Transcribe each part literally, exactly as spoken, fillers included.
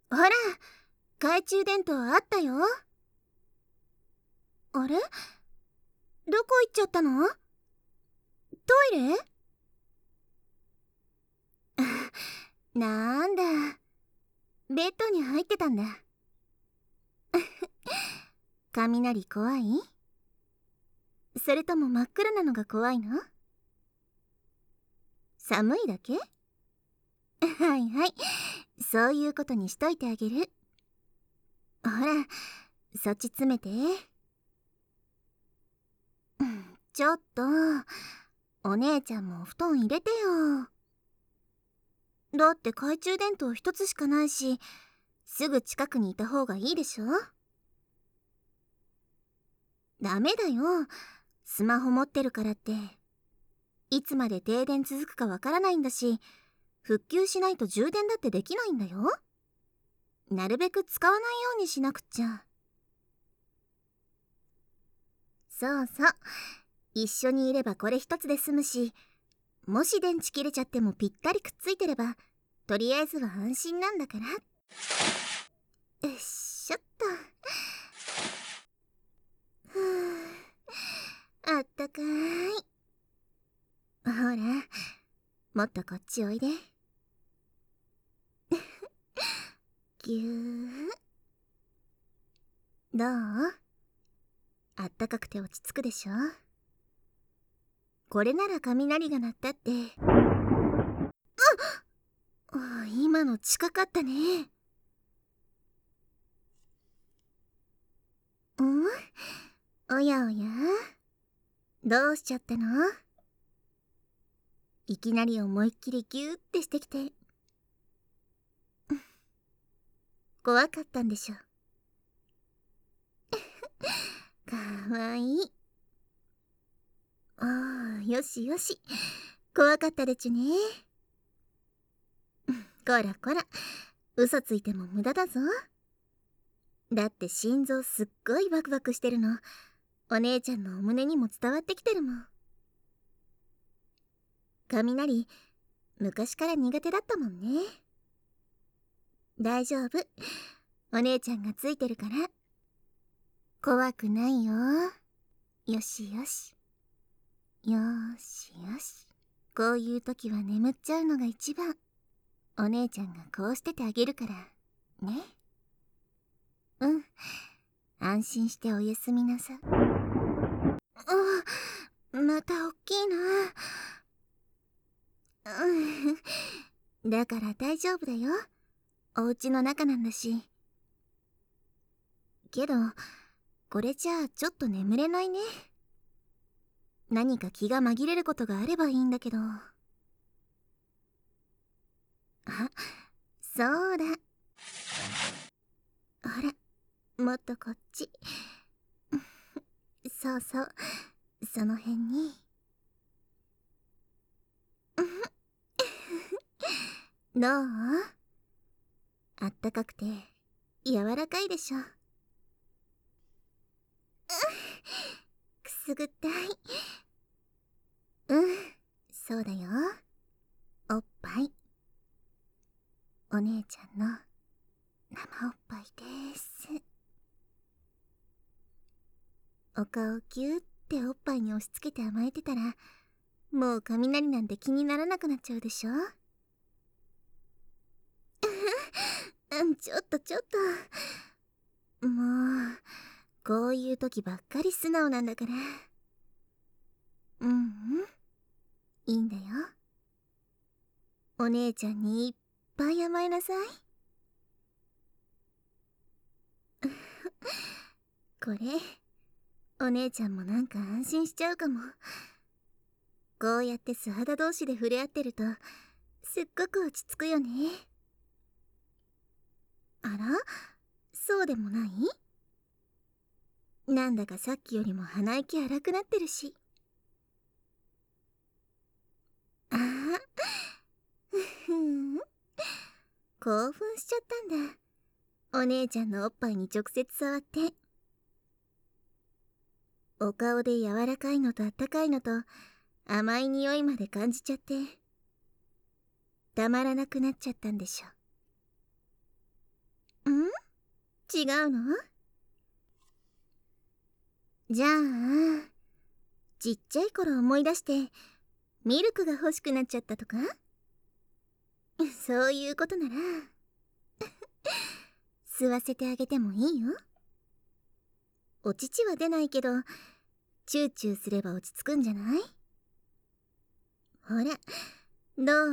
ほら、懐中電灯あったよ。あれ？どこ行っちゃったの？トイレ？なんだ、ベッドに入ってたんだ。雷怖い？それとも真っ暗なのが怖いの？寒いだけ？はいはい、そういうことにしといてあげる。ほら、そっち詰めて。ちょっと、お姉ちゃんもお布団入れてよ。だって懐中電灯一つしかないし、すぐ近くにいた方がいいでしょ。ダメだよ、スマホ持ってるからっていつまで停電続くかわからないんだし、復旧しないと充電だってできないんだよ。なるべく使わないようにしなくっちゃ。そうそう、一緒にいればこれ一つで済むし、もし電池切れちゃってもぴったりくっついてればとりあえずは安心なんだから。よっしょっと。ふう、あったかーい。ほら、もっとこっちおいで。ぎゅー。どう？あったかくて落ち着くでしょ。これなら雷が鳴ったって。あっ、今の近かったね。ん？おやおや、どうしちゃったの？いきなり思いっきりギューってしてきて。怖かったんでしょ。かわいい。ああ、よしよし、怖かったでちゅね。こらこら、嘘ついても無駄だぞ。だって心臓すっごいバクバクしてるの、お姉ちゃんのお胸にも伝わってきてるもん。雷、昔から苦手だったもんね。大丈夫、お姉ちゃんがついてるから。怖くないよ。よしよし。よーしよし。こういう時は眠っちゃうのが一番。お姉ちゃんがこうしててあげるからね。うん、安心しておやすみなさ。あ、またおっきいな。うん、だから大丈夫だよ、お家の中なんだし。けどこれじゃあちょっと眠れないね。何か気が紛れることがあればいいんだけど。あ、そうだ、ほら、もっとこっち。そうそう、その辺に。どう？あったかくて柔らかいでしょ。くすぐったい。うん、そうだよ、おっぱい。お姉ちゃんの生おっぱいです。お顔ギューっておっぱいに押し付けて甘えてたら、もう雷なんて気にならなくなっちゃうでしょ。うん、ちょっとちょっと、もうこういう時ばっかり素直なんだから。うんうん、いいんだよ。お姉ちゃんにいっぱい甘えなさい。これ、お姉ちゃんもなんか安心しちゃうかも。こうやって素肌同士で触れ合ってるとすっごく落ち着くよね。あら、そうでもない？なんだかさっきよりも鼻息荒くなってるし。ああ、ふん、興奮しちゃったんだ、お姉ちゃんのおっぱいに直接触って。お顔で柔らかいのとあったかいのと甘い匂いまで感じちゃって、たまらなくなっちゃったんでしょ。 違うの？じゃあちっちゃい頃思い出してミルクが欲しくなっちゃったとか？そういうことなら吸わせてあげてもいいよ。お乳は出ないけどチューチューすれば落ち着くんじゃない？ほら、どう？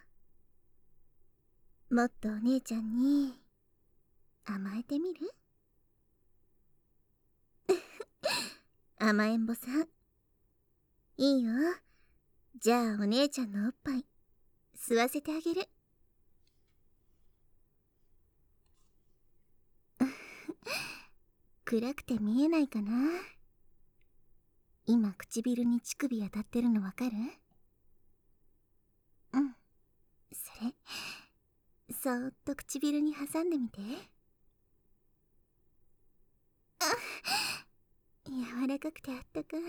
もっとお姉ちゃんに甘えてみる？甘えん坊さん。いいよ。じゃあお姉ちゃんのおっぱい吸わせてあげる。暗くて見えないかな。今唇に乳首当たってるのわかる？うん、それそーっと唇に挟んでみて。あ、柔らかくてあったかい。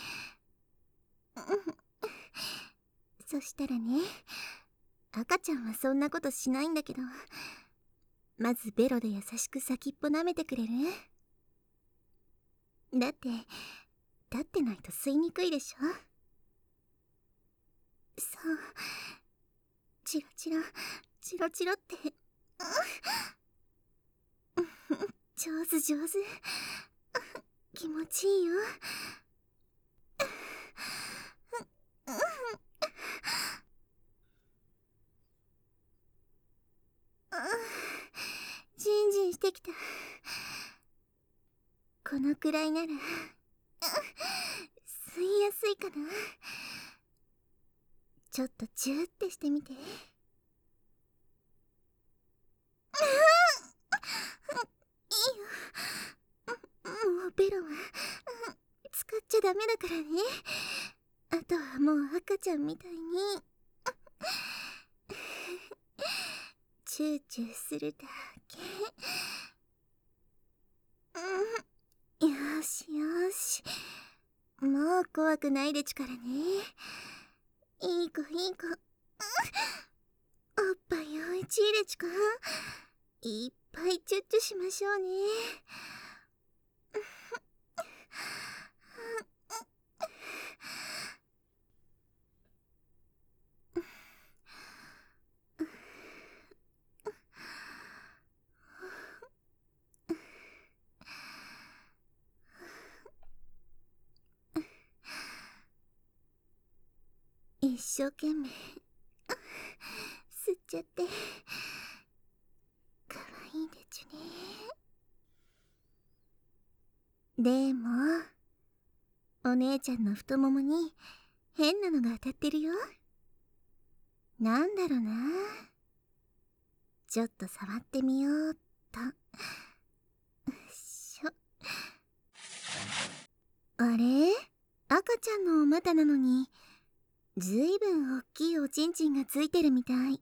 そしたらね、赤ちゃんはそんなことしないんだけど、まずベロで優しく先っぽ舐めてくれる？だって立ってないと吸いにくいでしょ。そう、チロチロチロチロって。上手上手。気持ちいいよ。ジンジンしてきた。このくらいなら吸いやすいかな。ちょっとチューってしてみて。いいよ。もうベロは使っちゃダメだからね。あとはもう赤ちゃんみたいにチューチューするだけ。うん、よしよし、もう怖くないでちからね。いい子いい子。おっぱいおいちいでちか。いっぱいチュッチュしましょうね。一生懸命吸っちゃってかわいいでちゅね。でもお姉ちゃんの太ももに変なのが当たってるよ。なんだろうな。ちょっと触ってみようっと。しょ。あれ、赤ちゃんのお股なのにずいぶんおっきいおちんちんがついてるみたい。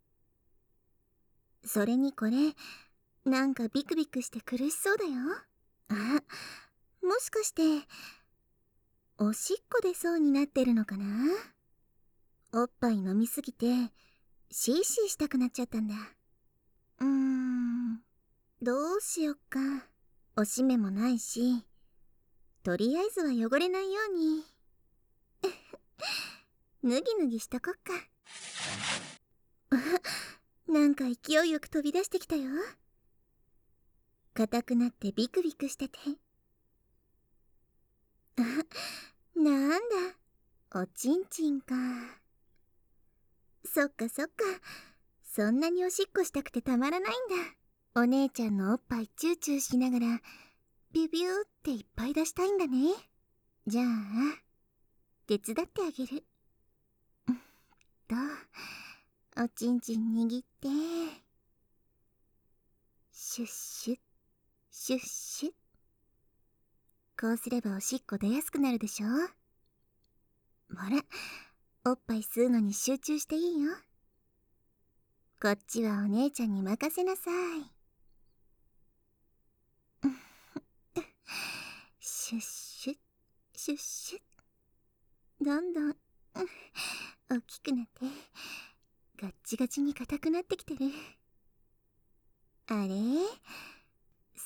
それにこれなんかビクビクして苦しそうだよ。あ、もしかしておしっこ出そうになってるのかな。おっぱい飲みすぎてシーシーしたくなっちゃったんだ。うーん、どうしよっか。おしめもないし、とりあえずは汚れないように脱ぎ脱ぎしとこっか。なんか勢いよく飛び出してきたよ。硬くなってビクビクしてて。あ、なんだ、おちんちんか。そっかそっか、そんなにおしっこしたくてたまらないんだ。お姉ちゃんのおっぱいチューチューしながらビュビューっていっぱい出したいんだね。じゃあ手伝ってあげる。とおちんちん握って、シュッシュッシュッシュッ。こうすればおしっこ出やすくなるでしょ。ほら、おっぱい吸うのに集中していいよ。こっちはお姉ちゃんに任せなさい。シュッシュッシュッシュッ。どんどん大きくなってガッチガチに硬くなってきてる。あれ、